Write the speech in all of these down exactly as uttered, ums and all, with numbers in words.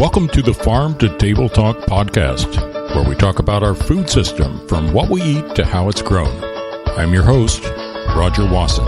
Welcome to the Farm to Table Talk podcast, where we talk about our food system from what we eat to how it's grown. I'm your host, Roger Wasson.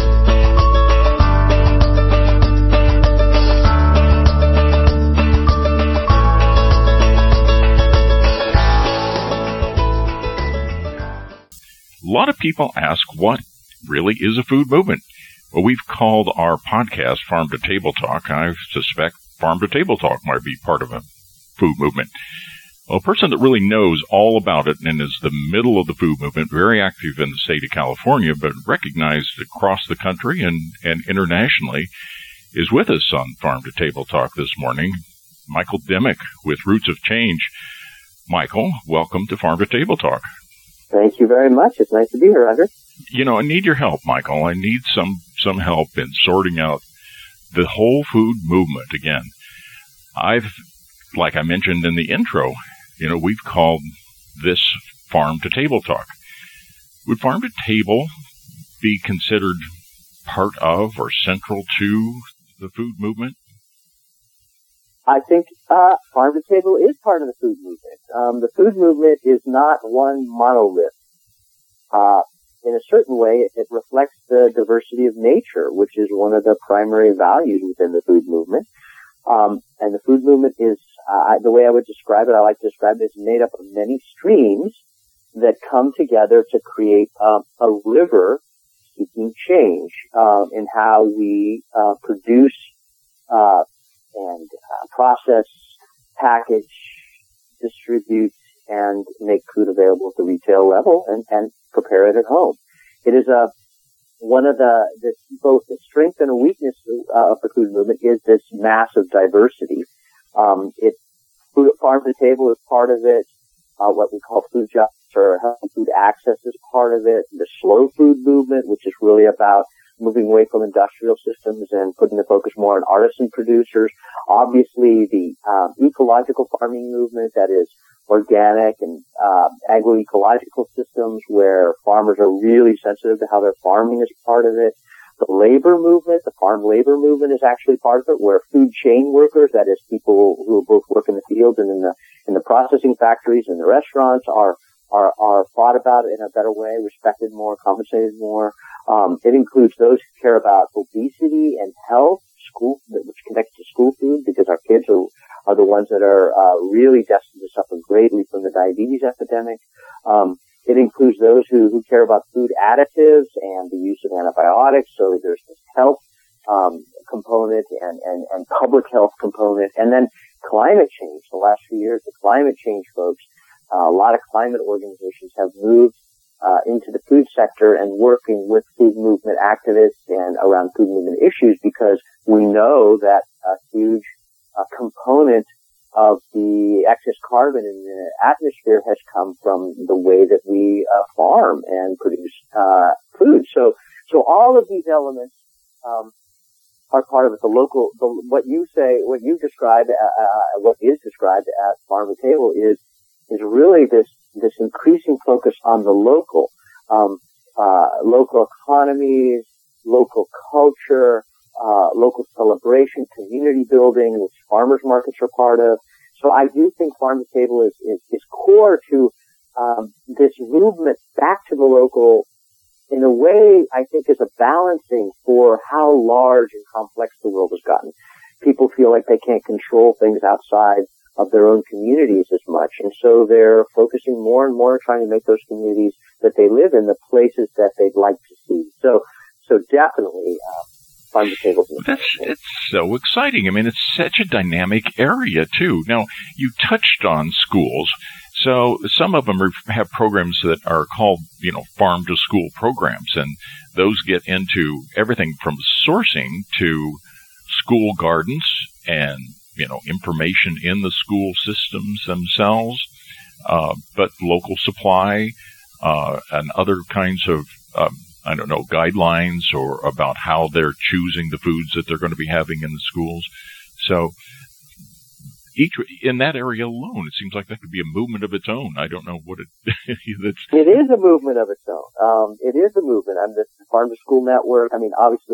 A lot of people ask, what really is a food movement? Well, we've called our podcast Farm to Table Talk. I suspect Farm to Table Talk might be part of a food movement. Well, a person that really knows all about it and is the middle of the food movement, very active in the state of California, but recognized across the country and, and internationally, is with us on Farm to Table Talk this morning, Michael Dimick with Roots of Change. Michael, welcome to Farm to Table Talk. Thank you very much. It's nice to be here, Roger. You know, I need your help, Michael. I need some, some help in sorting out the whole food movement again. I've, like I mentioned in the intro, you know, we've called this Farm to Table Talk. Would Farm to Table be considered part of or central to the food movement? I think uh, Farm to Table is part of the food movement. Um, the food movement is not one monolith. Uh, in a certain way, it reflects the diversity of nature, which is one of the primary values within the food movement. Um, and the food movement is, uh, the way I would describe it, I like to describe it, is made up of many streams that come together to create um, a river seeking change um, in how we uh, produce uh, and uh, process, package, distribute, and make food available at the retail level and, and prepare it at home. It is a one of the, the both the strength and a weakness uh, of the food movement is this massive diversity. Um, it food farm to table is part of it. Uh, what we call food justice or healthy food access is part of it. The slow food movement, which is really about moving away from industrial systems and putting the focus more on artisan producers. Obviously, the um, ecological farming movement, that is organic and uh, agroecological systems where farmers are really sensitive to how their farming is part of it. The labor movement, the farm labor movement is actually part of it, where food chain workers, that is people who both work in the fields and in the in the processing factories and the restaurants, are are are thought about in a better way, respected more, compensated more. Um, it includes those who care about obesity and health, school, which connects to school food, because our kids are are the ones that are uh, really destined to suffer greatly from the diabetes epidemic. Um, it includes those who, who care about food additives and the use of antibiotics. So there's this health um, component and, and, and public health component. And then climate change. The last few years, the climate change folks, uh, a lot of climate organizations have moved uh, into the food sector and working with food movement activists and around food movement issues, because we know that a huge a component of the excess carbon in the atmosphere has come from the way that we uh, farm and produce uh, food. So, so all of these elements um, are part of it. The local, the, what you say, what you describe, uh, uh, what is described at Farm to Table is is really this this increasing focus on the local, um, uh, local economies, local culture. Uh, local celebration, community building, which farmers markets are part of. So I do think Farm to Table is, is, is core to um, this movement back to the local in a way I think is a balancing for how large and complex the world has gotten. People feel like they can't control things outside of their own communities as much, and so they're focusing more and more on trying to make those communities that they live in the places that they'd like to see. So, so definitely, uh, Farm to Table. That's, it's so exciting. I mean, it's such a dynamic area, too. Now, you touched on schools. So some of them are, have programs that are called, you know, farm to school programs. And those get into everything from sourcing to school gardens and, you know, information in the school systems themselves, uh, but local supply, uh, and other kinds of, um, I don't know, guidelines or about how they're choosing the foods that they're going to be having in the schools. So each in that area alone, it seems like that could be a movement of its own. I don't know what it that's It is a movement of its own. Um, it is a movement. I'm the Farm to School Network. I mean, obviously,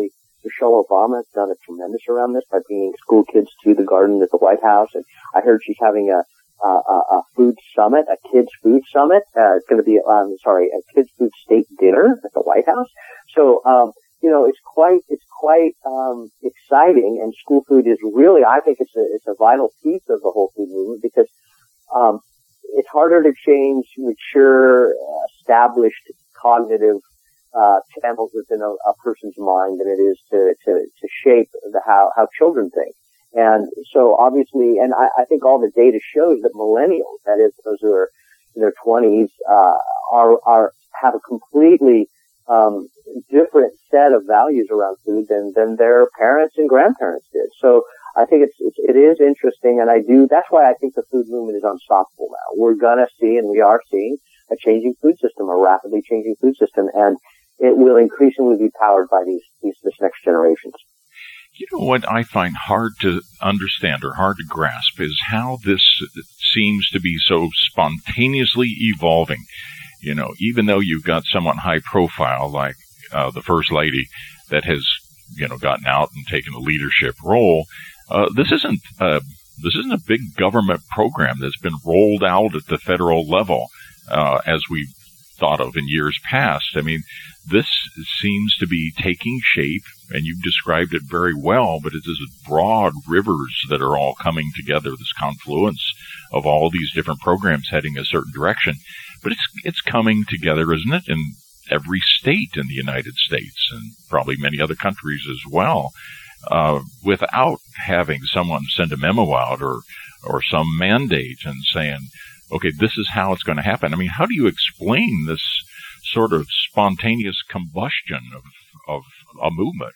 Michelle Obama has done a tremendous around this by bringing school kids to the garden at the White House. And I heard she's having a, a, a food summit, a kids food summit. Uh, it's going to be, um, sorry, a kids food state dinner at the White House. So, um, you know, it's quite, it's quite, um, exciting. And school food is really, I think it's a, it's a vital piece of the whole food movement because, um, it's harder to change mature, uh, established cognitive, uh, channels within a, a person's mind than it is to, to, to shape the, how, how children think. And so obviously, and I, I think all the data shows that millennials, that is, those who are in their twenties, uh, are, are, have a completely, um, different set of values around food than, than their parents and grandparents did. So I think it's, it's, it is interesting. And I do, that's why I think the food movement is unstoppable now. We're gonna see, and we are seeing a changing food system, a rapidly changing food system. And it will increasingly be powered by these, these, this next generations. You know what I find hard to understand or hard to grasp is how this seems to be so spontaneously evolving. You know, even though you've got someone high profile like uh, the First Lady that has, you know, gotten out and taken a leadership role, uh, this isn't uh, this isn't a big government program that's been rolled out at the federal level uh, as we've thought of in years past. I mean, this seems to be taking shape, and you've described it very well, but it is broad rivers that are all coming together, this confluence of all these different programs heading a certain direction. But it's it's coming together, isn't it, in every state in the United States and probably many other countries as well, uh, without having someone send a memo out or, or some mandate and saying, okay, this is how it's going to happen. I mean, how do you explain this sort of spontaneous combustion of, of a movement?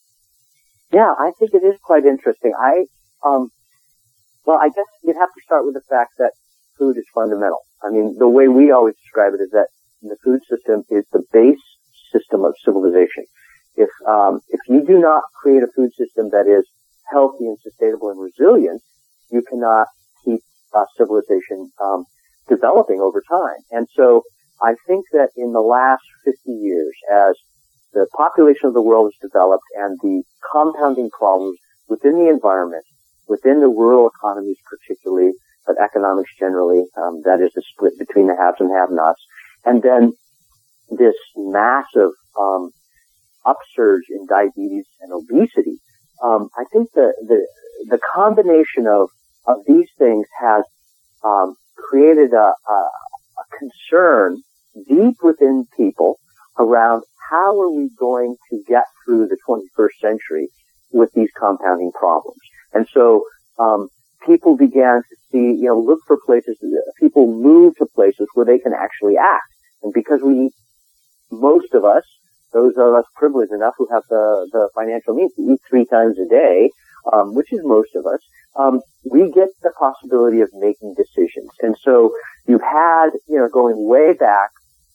Yeah, I think it is quite interesting. I, um, well, I guess you'd have to start with the fact that food is fundamental. I mean, the way we always describe it is that the food system is the base system of civilization. If, um, if you do not create a food system that is healthy and sustainable and resilient, you cannot keep uh, civilization, um, developing over time. And so I think that in the last fifty years, as the population of the world has developed and the compounding problems within the environment, within the rural economies particularly, but economics generally, um, that is the split between the haves and have-nots, and then this massive um, upsurge in diabetes and obesity. Um, I think the the the combination of of these things has um, created a, a, a concern deep within people around how are we going to get through the twenty-first century with these compounding problems. And so um, people began to see, you know, look for places, people move to places where they can actually act. And because we, most of us, those of us privileged enough who have the, the financial means to eat three times a day, um, which is most of us, um, we get the possibility of making decisions. And so you've had, you know, going way back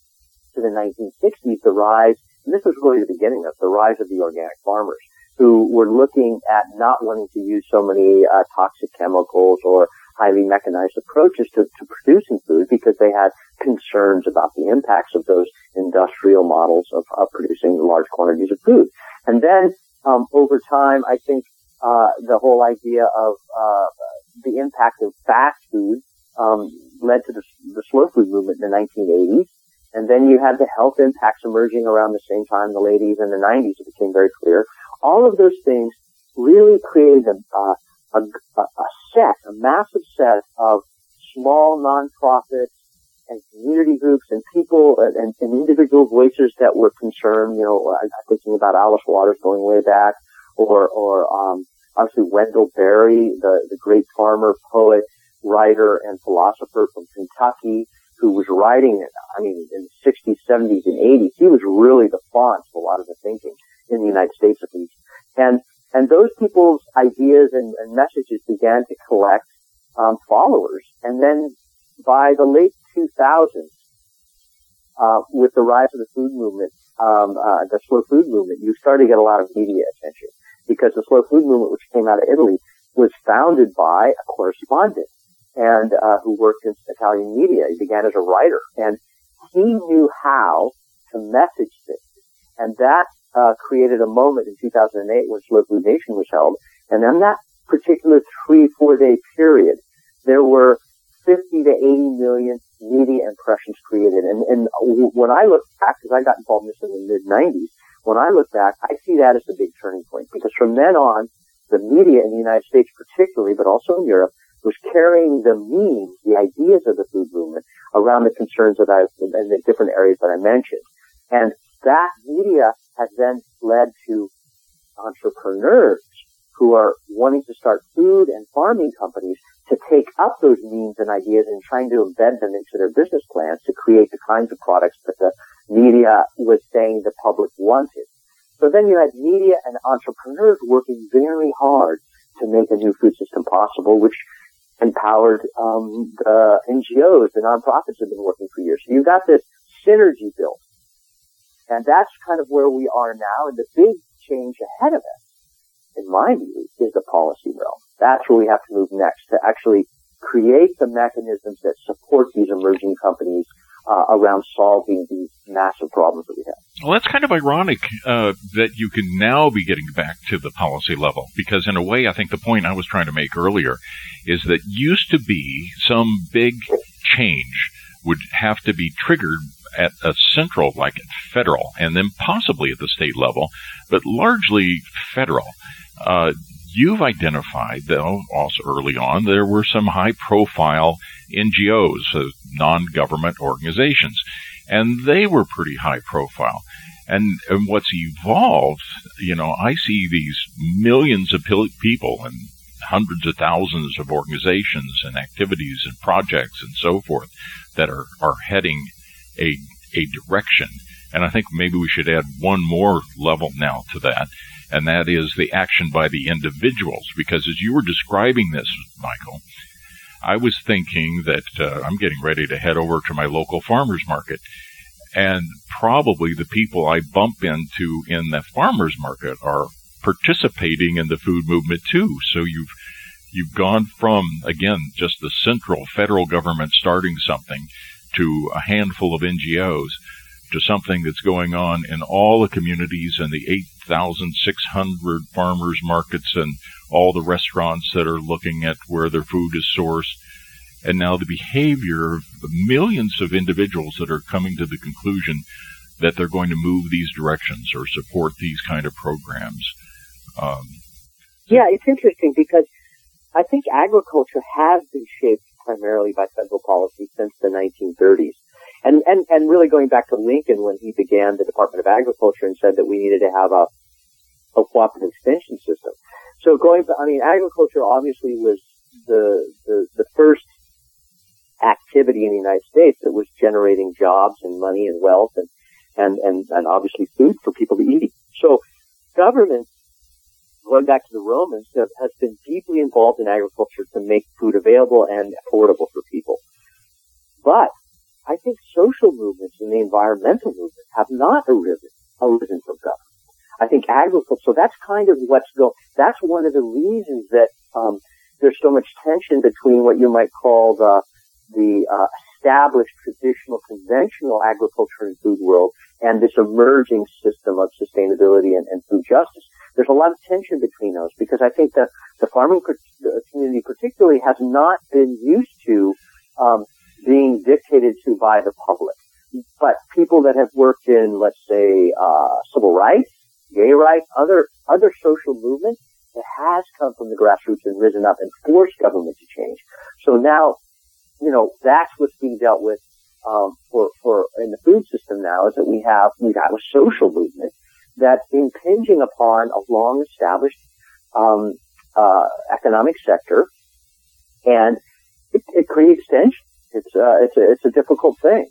to the nineteen sixties, the rise, and this was really the beginning of the rise of the organic farmers, who were looking at not wanting to use so many uh, toxic chemicals or highly mechanized approaches to, to producing food because they had concerns about the impacts of those industrial models of, of producing large quantities of food. And then um, over time, I think uh, the whole idea of uh, the impact of fast food um, led to the, the slow food movement in the nineteen eighties. And then you had the health impacts emerging around the same time, the late eighties and the nineties. It became very clear. All of those things really created a, uh, a, a set, a massive set of small nonprofits and community groups and people and, and individual voices that were concerned. You know, I'm thinking about Alice Waters going way back, or, or um, obviously Wendell Berry, the, the great farmer, poet, writer, and philosopher from Kentucky, who was writing, I mean, in the sixties, seventies, and eighties. He was really the font of a lot of the thinking in the United States, at least. And, and those people's ideas and, and messages began to collect, um, followers. And then by the late two thousands, uh, with the rise of the food movement, um, uh, the slow food movement, you started to get a lot of media attention because the slow food movement, which came out of Italy, was founded by a correspondent and, uh, who worked in Italian media. He began as a writer, and he knew how to message things. And that uh, created a moment in two thousand eight when Slow Food Nation was held. And in that particular three, four day period, there were fifty to eighty million media impressions created. And, and when I look back, because I got involved in this in the mid nineties, when I look back, I see that as a big turning point, because from then on, the media in the United States particularly, but also in Europe, was carrying the memes, the ideas of the food movement around the concerns that I, and the different areas that I mentioned. And that media has then led to entrepreneurs who are wanting to start food and farming companies to take up those memes and ideas and trying to embed them into their business plans to create the kinds of products that the media was saying the public wanted. So then you had media and entrepreneurs working very hard to make a new food system possible, which empowered um, the N G Os, the nonprofits have been working for years. So you've got this synergy built. And that's kind of where we are now. And the big change ahead of us, in my view, is the policy realm. That's where we have to move next, to actually create the mechanisms that support these emerging companies uh, around solving these massive problems that we have. Well, that's kind of ironic uh, that you can now be getting back to the policy level, because in a way, I think the point I was trying to make earlier is that used to be some big change would have to be triggered at a central, like at federal, and then possibly at the state level, but largely federal. Uh, you've identified, though, also early on, there were some high-profile N G Os, uh, non-government organizations, and they were pretty high-profile. And, and what's evolved, you know, I see these millions of people and hundreds of thousands of organizations and activities and projects and so forth that are, are heading a a direction. And I think maybe we should add one more level now to that, and that is the action by the individuals. Because as you were describing this, Michael, I was thinking that uh, I'm getting ready to head over to my local farmers market, and probably the people I bump into in the farmers market are participating in the food movement too. So you've you've gone from, again, just the central federal government starting something to a handful of N G Os to something that's going on in all the communities and the eight thousand six hundred farmers markets and all the restaurants that are looking at where their food is sourced. And now the behavior of the millions of individuals that are coming to the conclusion that they're going to move these directions or support these kind of programs. Um, yeah, it's interesting because I think agriculture has been shaped primarily by federal policy since the nineteen thirties. And, and, and really going back to Lincoln when he began the Department of Agriculture and said that we needed to have a, a cooperative extension system. So going, I mean, agriculture obviously was the, the, the first activity in the United States that was generating jobs and money and wealth and, and, and, and obviously food for people to eat. So government, going back to the Romans, have, has been deeply involved in agriculture to make food available and affordable for people. But I think social movements and the environmental movement have not arisen, arisen from government. I think agriculture, so that's kind of what's going, that's one of the reasons that um, there's so much tension between what you might call the, the uh, established, traditional, conventional agriculture and food world and this emerging system of sustainability and, and food justice. There's a lot of tension between those because I think that the farming community particularly has not been used to um, being dictated to by the public. But people that have worked in, let's say, uh, civil rights, gay rights, other other social movements, it has come from the grassroots and risen up and forced government to change. So now, you know, that's what's being dealt with um, for for in the food system now is that we have we have a social movement that's impinging upon a long-established um, uh, economic sector, and it, it creates tension. It's uh, it's a it's a difficult thing.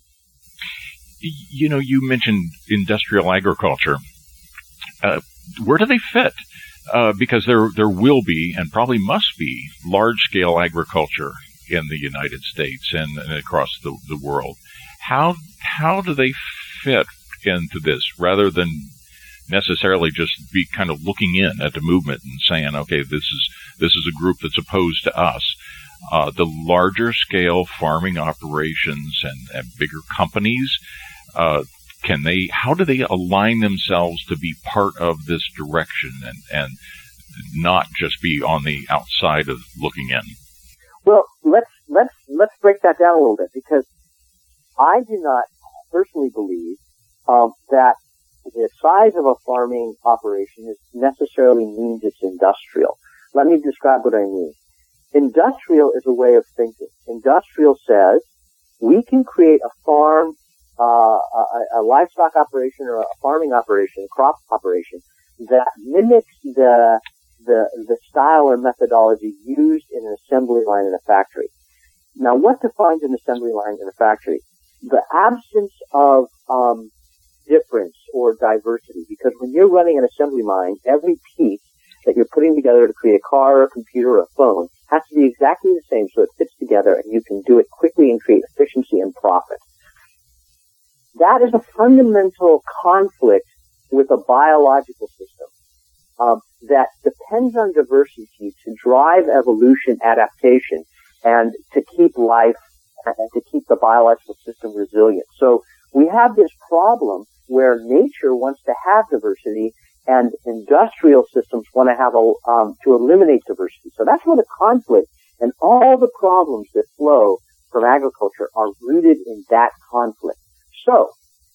You know, you mentioned industrial agriculture. Uh, where do they fit? Uh, because there there will be and probably must be large-scale agriculture in the United States and, and across the, the world. How how do they fit into this rather than necessarily just be kind of looking in at the movement and saying, okay, this is this is a group that's opposed to us? Uh, the larger scale farming operations and, and bigger companies, uh, can they, how do they align themselves to be part of this direction and, and not just be on the outside of looking in? Well, let's, let's, let's break that down a little bit, because I do not personally believe um, that the size of a farming operation is necessarily means it's industrial. Let me describe what I mean. Industrial is a way of thinking. Industrial says we can create a farm, uh, a, a livestock operation or a farming operation, crop operation that mimics the, the, the style or methodology used in an assembly line in a factory. Now, what defines an assembly line in a factory? The absence of, um, difference or diversity, because when you're running an assembly line, every piece that you're putting together to create a car or a computer or a phone has to be exactly the same so it fits together and you can do it quickly and create efficiency and profit. That is a fundamental conflict with a biological system um, that depends on diversity to drive evolution, adaptation, and to keep life and to keep the biological system resilient. So we have this problem where nature wants to have diversity and industrial systems want to have a, um, to eliminate diversity. So that's where the conflict and all the problems that flow from agriculture are rooted in that conflict. So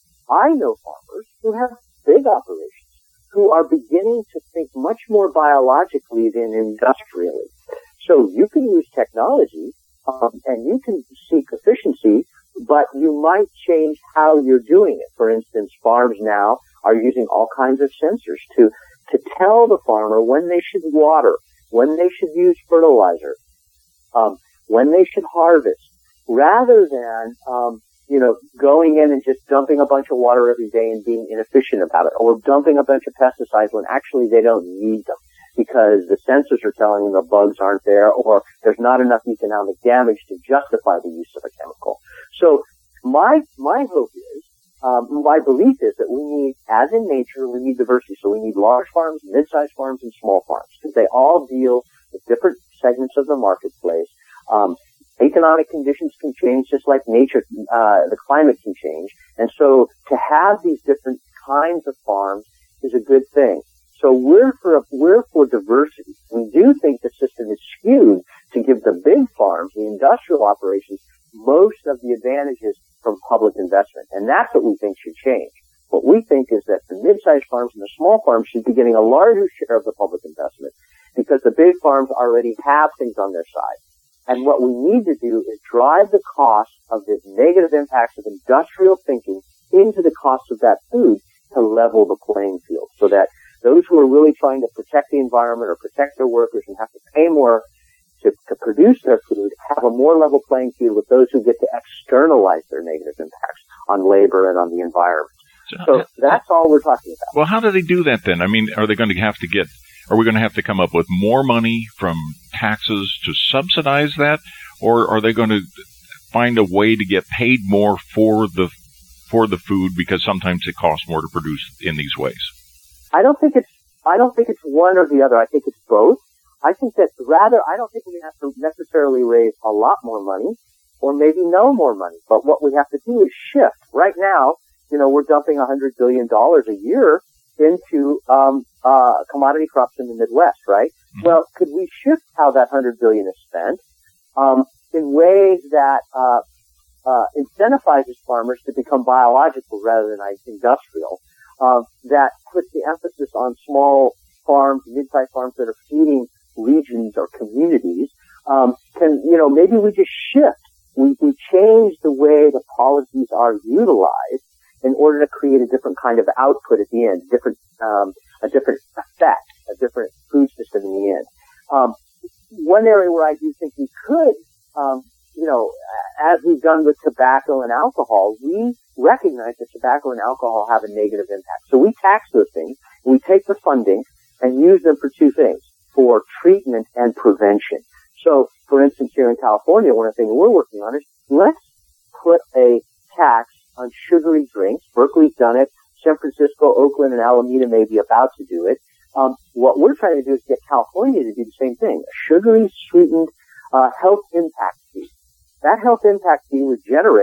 I know farmers who have big operations who are beginning to think much more biologically than industrially. So you can use technology, um, and you can seek efficiency, but you might change how you're doing it. For instance, farms now are using all kinds of sensors to, to tell the farmer when they should water, when they should use fertilizer, um, when they should harvest, rather than, um, you know, going in and just dumping a bunch of water every day and being inefficient about it, or dumping a bunch of pesticides when actually they don't need them because the sensors are telling them the bugs aren't there, or there's not enough economic damage to justify the use of a chemical. So my, my hope is, um, my belief is that we need, as in nature, we need diversity. So we need large farms, mid-sized farms, and small farms, because they all deal with different segments of the marketplace. Um, economic conditions can change just like nature, uh, the climate can change. And so to have these different kinds of farms is a good thing. So we're for, we're for diversity. We do think the system is skewed to give the big farms, the industrial operations, most of the advantages from public investment. And that's what we think should change. What we think is that the mid-sized farms and the small farms should be getting a larger share of the public investment because the big farms already have things on their side. And what we need to do is drive the cost of the negative impacts of industrial thinking into the cost of that food to level the playing field so that those who are really trying to protect the environment or protect their workers and have to pay more to, to produce their food have a more level playing field with those who get to externalize their negative impacts on labor and on the environment. So, so that's all we're talking about. Well, how do they do that then? I mean, are they going to have to get, are we going to have to come up with more money from taxes to subsidize that? Or are they going to find a way to get paid more for the, for the food because sometimes it costs more to produce in these ways? I don't think it's, I don't think it's one or the other. I think it's both. I think that rather, I don't think we have to necessarily raise a lot more money or maybe no more money. But what we have to do is shift. Right now, you know, we're dumping one hundred billion dollars a year into, um, uh, commodity crops in the Midwest, right? Mm-hmm. Well, could we shift how that one hundred billion dollars is spent, um, in ways that, uh, uh, incentivizes farmers to become biological rather than industrial? Uh, that puts the emphasis on small farms, mid-sized farms that are feeding regions or communities. Um, can, you know, maybe we just shift. We, we change the way the policies are utilized in order to create a different kind of output at the end, different, um, a different effect, a different food system in the end. Um, one area where I do think we could, um, you know, as we've done with tobacco and alcohol, we recognize that tobacco and alcohol have a negative impact. So we tax those things, we take the funding and use them for two things, for treatment and prevention. So, for instance, here in California, one of the things we're working on is let's put a tax on sugary drinks. Berkeley's done it. San Francisco, Oakland, and Alameda may be about to do it. Um, what we're trying to do is get California to do the same thing. A sugary, sweetened uh, health impact fee. That health impact fee would generate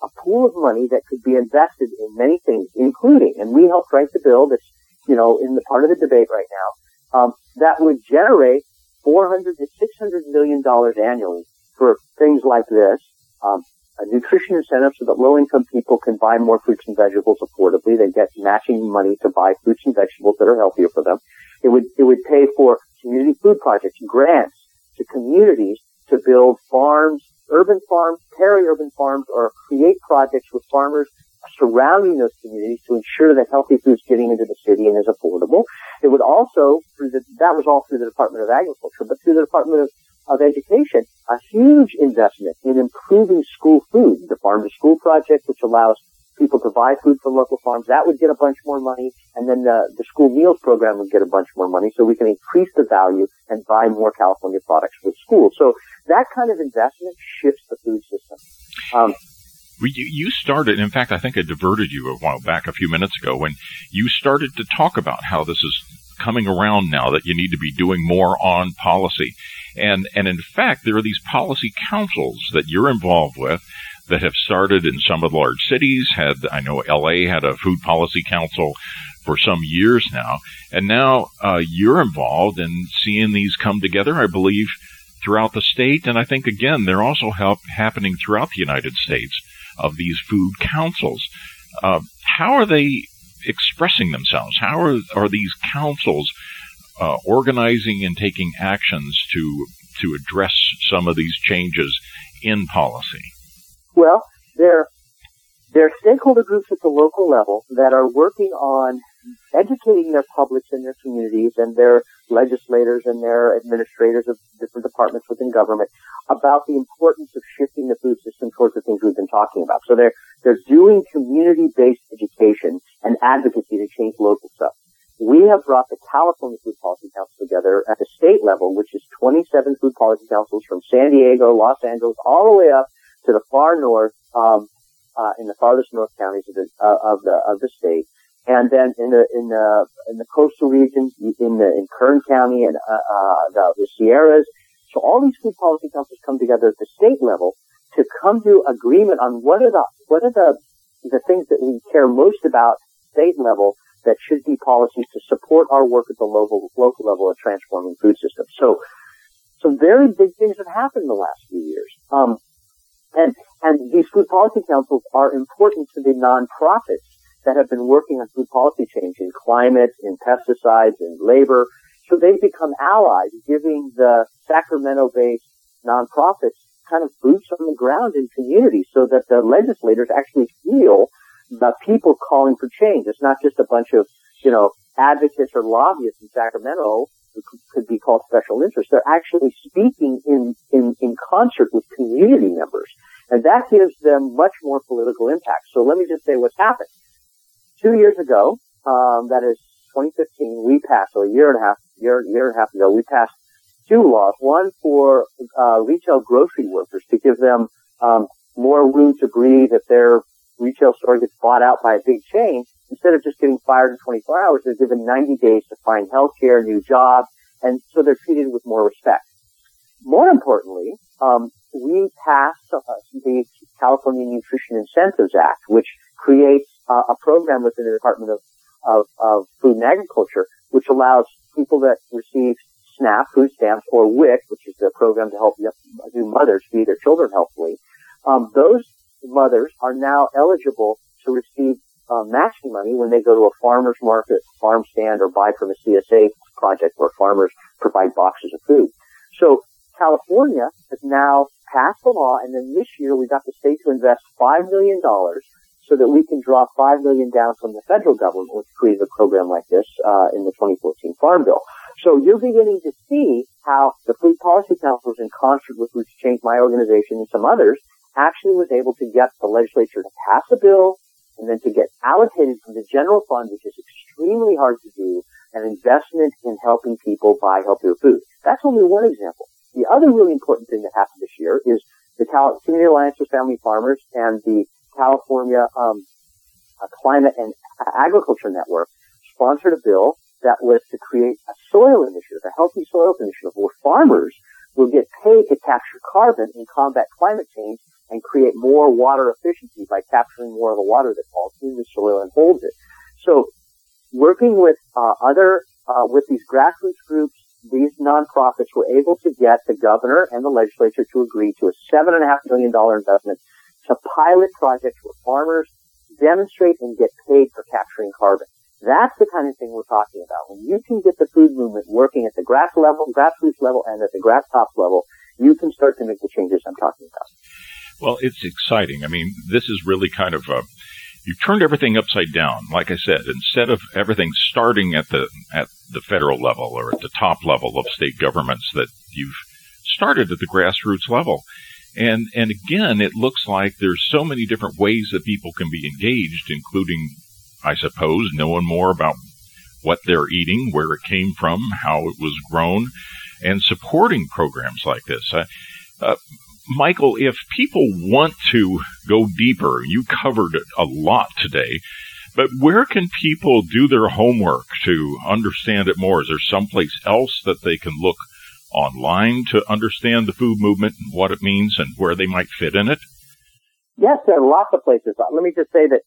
a pool of money that could be invested in many things, including, and we helped write the bill that's, you know, in the part of the debate right now, um, that would generate four hundred to six hundred million dollars annually for things like this, um, a nutrition incentive so that low-income people can buy more fruits and vegetables affordably. They get matching money to buy fruits and vegetables that are healthier for them. It would, it would pay for community food projects, grants to communities to build farms, urban farms, peri-urban farms, or create projects with farmers surrounding those communities to ensure that healthy food's getting into the city and is affordable. It would also, through the, that was all through the Department of Agriculture, but through the Department of, of Education, a huge investment in improving school food. The Farm to School project, which allows people to buy food from local farms, that would get a bunch more money, and then the, the school meals program would get a bunch more money, so we can increase the value and buy more California products for schools. So that kind of investment shifts the food system. Um, You started, in fact, I think I diverted you a while back, a few minutes ago, when you started to talk about how this is coming around now, that you need to be doing more on policy. And, and in fact, there are these policy councils that you're involved with that have started in some of the large cities. Had, I know L A had a food policy council for some years now. And now uh, you're involved in seeing these come together, I believe, throughout the state. And I think, again, they're also help, happening throughout the United States, of these food councils. Uh, how are they expressing themselves? How are, are these councils uh, organizing and taking actions to to address some of these changes in policy? Well, they're, they're stakeholder groups at the local level that are working on educating their publics in their communities and their legislators and their administrators of different departments within government about the importance of shifting the food system towards the things we've been talking about. So they're, they're doing community-based education and advocacy to change local stuff. We have brought the California Food Policy Council together at the state level, which is twenty-seven food policy councils from San Diego, Los Angeles, all the way up to the far north, um, uh, in the farthest north counties of the, uh, of the, of the state. And then in the, in the, in the coastal regions, in the, in Kern County and, uh, uh, the, the Sierras. So all these food policy councils come together at the state level to come to agreement on what are the, what are the, the things that we care most about state level that should be policies to support our work at the local, local level of transforming food systems. So, some very big things have happened in the last few years. Um, and, and these food policy councils are important to the nonprofits that have been working on food policy change in climate, in pesticides, in labor. So they've become allies, giving the Sacramento-based nonprofits kind of boots on the ground in communities so that the legislators actually feel the people calling for change. It's not just a bunch of, you know, advocates or lobbyists in Sacramento who could be called special interests. They're actually speaking in, in, in concert with community members. And that gives them much more political impact. So let me just say what's happened. Two years ago, um, that is twenty fifteen, we passed, so a year and a half, year, year and a half ago, we passed two laws. One for, uh, retail grocery workers to give them, um, more room to breathe if their retail store gets bought out by a big chain. Instead of just getting fired in twenty-four hours, they're given ninety days to find health care, new jobs, and so they're treated with more respect. More importantly, um, we passed uh, the California Nutrition Incentives Act, which creates uh, a program within the Department of, of, of Food and Agriculture, which allows people that receive SNAP, food stamps, or W I C, which is the program to help new mothers feed their children healthfully. Um, those mothers are now eligible to receive uh, matching money when they go to a farmer's market, farm stand, or buy from a C S A project where farmers provide boxes of food. So California has now passed the law, and then this year we got the state to invest five million dollars so that we can draw five million dollars down from the federal government, which created a program like this uh, in the twenty fourteen Farm Bill. So you're beginning to see how the Food Policy Councils, in concert with Roots Change, my organization, and some others, actually was able to get the legislature to pass a bill and then to get allocated from the general fund, which is extremely hard to do, an investment in helping people buy healthier food. That's only one example. The other really important thing that happened this year is the Cal- Community Alliance for Family Farmers and the California um, uh, Climate and Agriculture Network sponsored a bill that was to create a soil initiative, a healthy soil initiative, where farmers will get paid to capture carbon and combat climate change and create more water efficiency by capturing more of the water that falls in the soil and holds it. So working with uh, other, uh, with these grassroots groups, these nonprofits were able to get the governor and the legislature to agree to a seven and a half million dollar investment to pilot projects where farmers demonstrate and get paid for capturing carbon. That's the kind of thing we're talking about. When you can get the food movement working at the grass level, grassroots level, and at the grass tops level, you can start to make the changes I'm talking about. Well, it's exciting. I mean, this is really kind of a, you turned everything upside down. Like I said, instead of everything starting at the, at the federal level or at the top level of state governments, that you've started at the grassroots level. And, and again, it looks like there's so many different ways that people can be engaged, including, I suppose, knowing more about what they're eating, where it came from, how it was grown, and supporting programs like this. Uh, uh, Michael, if people want to go deeper, you covered a lot today, but where can people do their homework to understand it more? Is there someplace else that they can look online to understand the food movement and what it means and where they might fit in it? Yes, there are lots of places. Let me just say that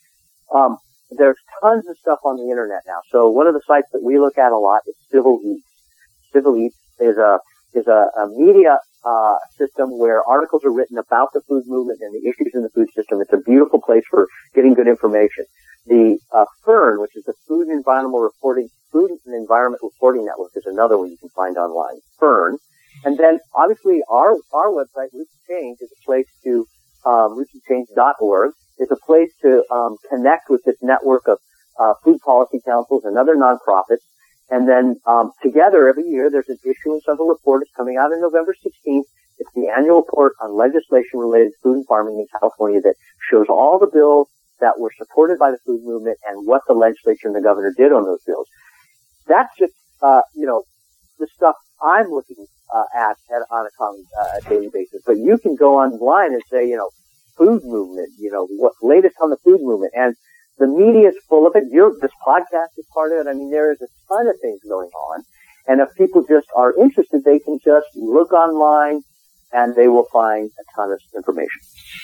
um, there's tons of stuff on the internet now. So one of the sites that we look at a lot is Civil Eats. Civil Eats is a is a, a media uh, system where articles are written about the food movement and the issues in the food system. It's a beautiful place for getting good information. The uh, FERN, which is the Food and Environmental Reporting Food and Environment Reporting Network, is another one you can find online. FERN, and then obviously our our website, Roots of Change, is a place to um, roots of change dot org. It's a place to um, connect with this network of uh, food policy councils and other nonprofits. And then um, together every year there's an issuance of a report. It's coming out on November sixteenth. It's the annual report on legislation related to food and farming in California that shows all the bills that were supported by the food movement and what the legislature and the governor did on those bills. That's just, uh, you know, the stuff I'm looking uh, at, at on a common, uh, daily basis. But you can go online and say, you know, food movement, you know, what's latest on the food movement. And the media is full of it. You're, this podcast is part of it. I mean, there is a ton of things going on. And if people just are interested, they can just look online and they will find a ton of information.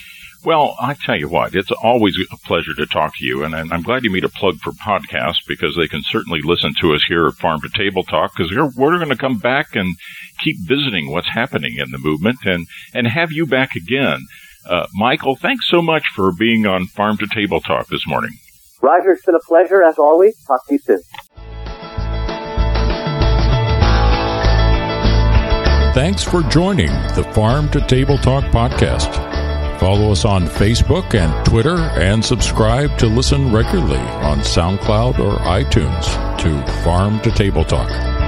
Well, I tell you what, it's always a pleasure to talk to you, and I'm glad you made a plug for podcasts, because they can certainly listen to us here at Farm to Table Talk, because we're going to come back and keep visiting what's happening in the movement and, and have you back again. Uh, Michael, thanks so much for being on Farm to Table Talk this morning. Roger, it's been a pleasure, as always. Talk to you soon. Thanks for joining the Farm to Table Talk podcast. Follow us on Facebook and Twitter, and subscribe to listen regularly on SoundCloud or iTunes to Farm to Table Talk.